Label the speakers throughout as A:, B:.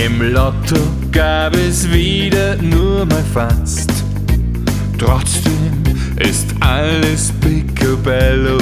A: Im Lotto gab es wieder nur mal fast. Trotzdem ist alles picobello.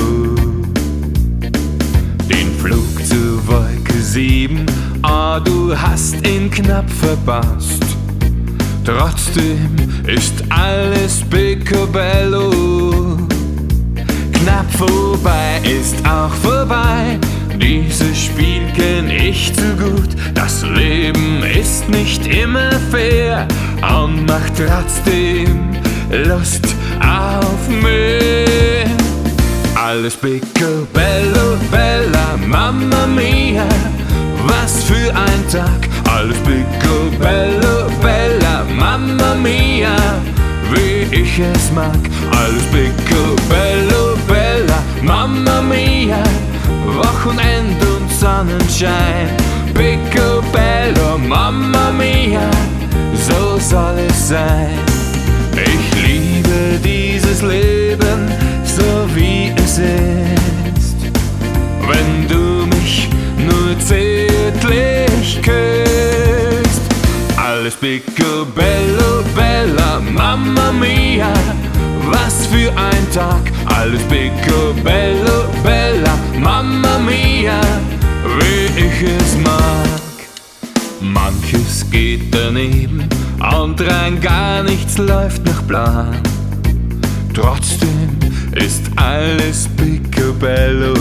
A: Den Flug zur Wolke 7, du hast ihn knapp verpasst. Trotzdem ist alles picobello. Knapp vorbei ist auch vorbei. Dieses Spiel kenn ich zu gut. Das Leben ist nicht immer fair und macht trotzdem Lust auf mehr. Alles picobello, bella, mamma mia, was für ein Tag. Alles picobello, bella, mamma mia, wie ich es mag. Alles picobello, bella, mamma mia, Wochenend und Sonnenschein. Picobello, mamma mia, so soll es sein. Ich liebe dieses Leben, so wie es ist. Wenn du mich nur zärtlich küsst. Alles picobello, bella, mamma mia, was für ein Tag. Alles picobello, bella, mamma mia, wie ich es mag. Manches geht daneben und rein gar nichts läuft nach Plan. Trotzdem ist alles picobello.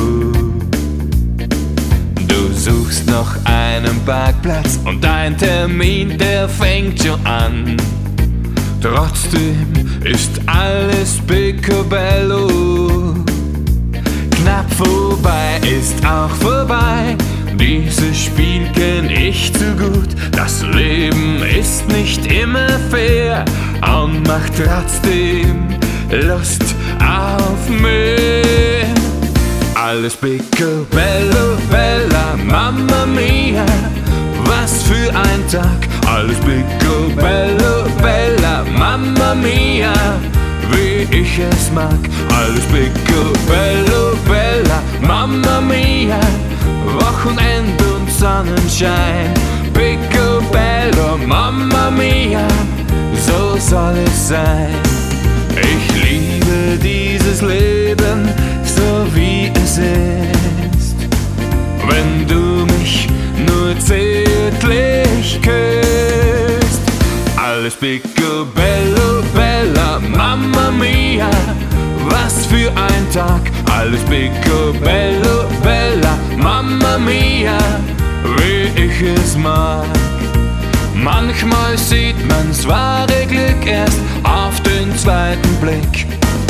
A: Du suchst noch einen Parkplatz und dein Termin, der fängt schon an. Trotzdem ist alles picobello. Knapp vorbei ist auch vorbei. Dieses Spiel kenn ich zu gut. Das Leben ist nicht immer fair und macht trotzdem Lust auf mehr. Alles picobello, bella, mamma mia, was für ein Tag. Alles picobello, bella, mamma mia, wie ich es mag. Alles picobello, bella, mamma mia, Wochenend und Sonnenschein. Picobello, mamma mia, so soll es sein. Ich liebe dieses Leben, so wie es ist. Wenn du mich nur zärtlich küsst. Alles picobello, bella, mamma mia, was für ein Tag. Alles picobello, bella, mamma mia, wie ich es mag. Manchmal sieht man's wahre Glück erst auf den zweiten Blick.